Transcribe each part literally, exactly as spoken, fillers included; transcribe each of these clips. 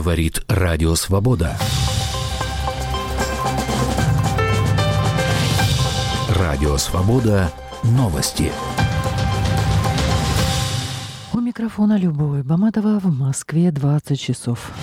Говорит Радио Свобода. Радио Свобода. Новости. У микрофона Любовь Баматова. В Москве двадцать часов.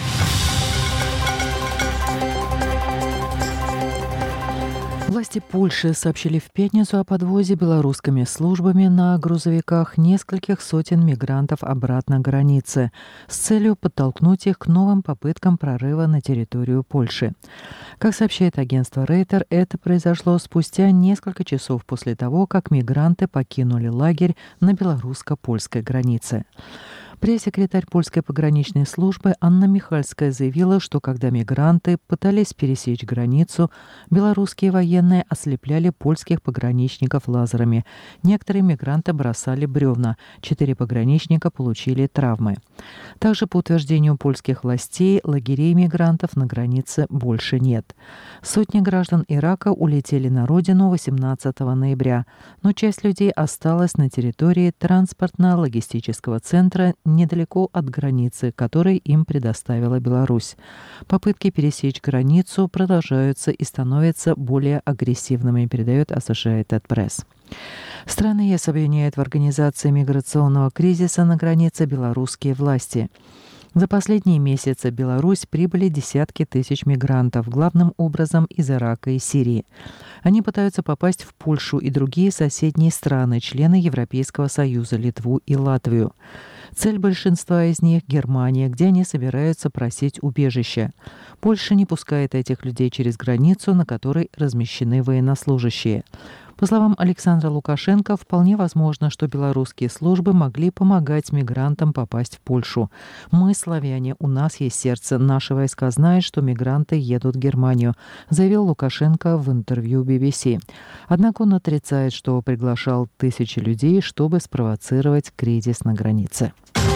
Власти Польши сообщили в пятницу о подвозе белорусскими службами на грузовиках нескольких сотен мигрантов обратно к границе с целью подтолкнуть их к новым попыткам прорыва на территорию Польши. Как сообщает агентство Рейтер, это произошло спустя несколько часов после того, как мигранты покинули лагерь на белорусско-польской границе. Пресс-секретарь польской пограничной службы Анна Михальская заявила, что когда мигранты пытались пересечь границу, белорусские военные ослепляли польских пограничников лазерами. Некоторые мигранты бросали бревна. Четыре пограничника получили травмы. Также, по утверждению польских властей, лагерей мигрантов на границе больше нет. Сотни граждан Ирака улетели на родину восемнадцатого ноября, но часть людей осталась на территории транспортно-логистического центра недалеко от границы, который им предоставила Беларусь. Попытки пересечь границу продолжаются и становятся более агрессивными, передает Associated Press. Страны ЕС обвиняют в организации миграционного кризиса на границе белорусские власти. За последние месяцы в Беларусь прибыли десятки тысяч мигрантов, главным образом из Ирака и Сирии. Они пытаются попасть в Польшу и другие соседние страны, члены Европейского Союза, Литву и Латвию. Цель большинства из них – Германия, где они собираются просить убежища. Польша не пускает этих людей через границу, на которой размещены военнослужащие. По словам Александра Лукашенко, вполне возможно, что белорусские службы могли помогать мигрантам попасть в Польшу. «Мы, славяне, у нас есть сердце. Наши войска знают, что мигранты едут в Германию», заявил Лукашенко в интервью би би си. Однако он отрицает, что приглашал тысячи людей, чтобы спровоцировать кризис на границе.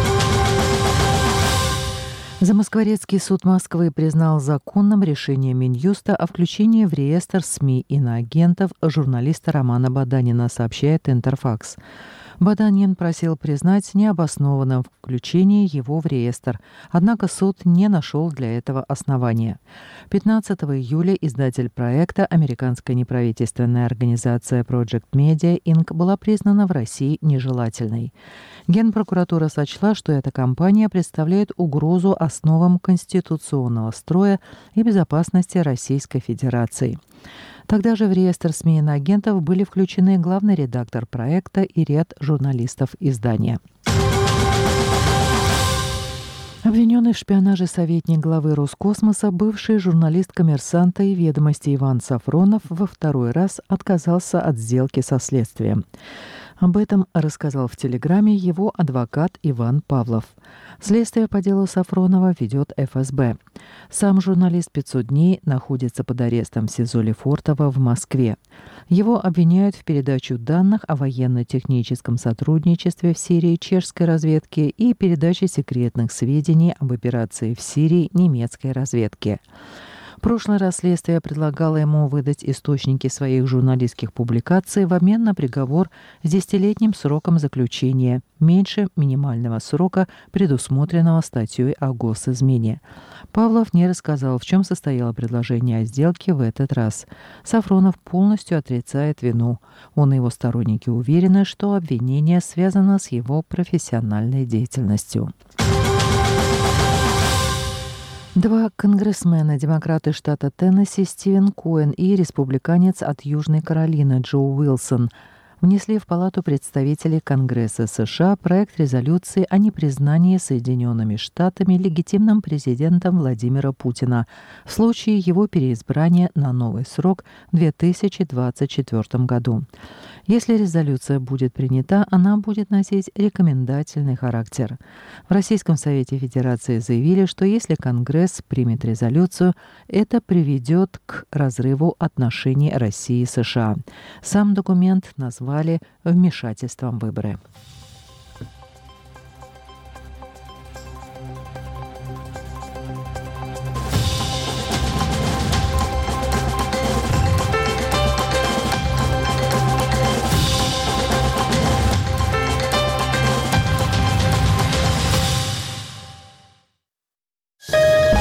Замоскворецкий суд Москвы признал законным решение Минюста о включении в реестр СМИ иноагентов журналиста Романа Баданина, сообщает Интерфакс. Баданин просил признать необоснованным включение его в реестр, однако суд не нашел для этого основания. пятнадцатого июля издатель проекта, американская неправительственная организация Project Media инкорпорейтед, была признана в России нежелательной. Генпрокуратура сочла, что эта компания представляет угрозу основам конституционного строя и безопасности Российской Федерации. Тогда же в реестр СМИ иноагентов были включены главный редактор проекта и ряд журналистов издания. Обвиненный в шпионаже советник главы Роскосмоса, бывший журналист «Коммерсанта» и «Ведомости» Иван Сафронов во второй раз отказался от сделки со следствием. Об этом рассказал в Телеграме его адвокат Иван Павлов. Следствие по делу Сафронова ведет эф эс бэ. Сам журналист пятьсот дней находится под арестом в СИЗО Лефортово в Москве. Его обвиняют в передаче данных о военно-техническом сотрудничестве в Сирии чешской разведки и передаче секретных сведений об операции в Сирии немецкой разведки. Прошлое раз следствие предлагало ему выдать источники своих журналистских публикаций в обмен на приговор с десятилетним сроком заключения, меньше минимального срока, предусмотренного статьей о госизмене. Павлов не рассказал, в чем состояло предложение о сделке в этот раз. Сафронов полностью отрицает вину. Он и его сторонники уверены, что обвинение связано с его профессиональной деятельностью. Два конгрессмена, демократы штата Теннесси Стивен Коэн и республиканец от Южной Каролины Джо Уилсон, внесли в Палату представителей Конгресса США проект резолюции о непризнании Соединенными Штатами легитимным президентом Владимира Путина в случае его переизбрания на новый срок в две тысячи двадцать четвёртом году. Если резолюция будет принята, она будет носить рекомендательный характер. В Российском Совете Федерации заявили, что если Конгресс примет резолюцию, это приведет к разрыву отношений России и США. Сам документ назвали вмешательством в выборы.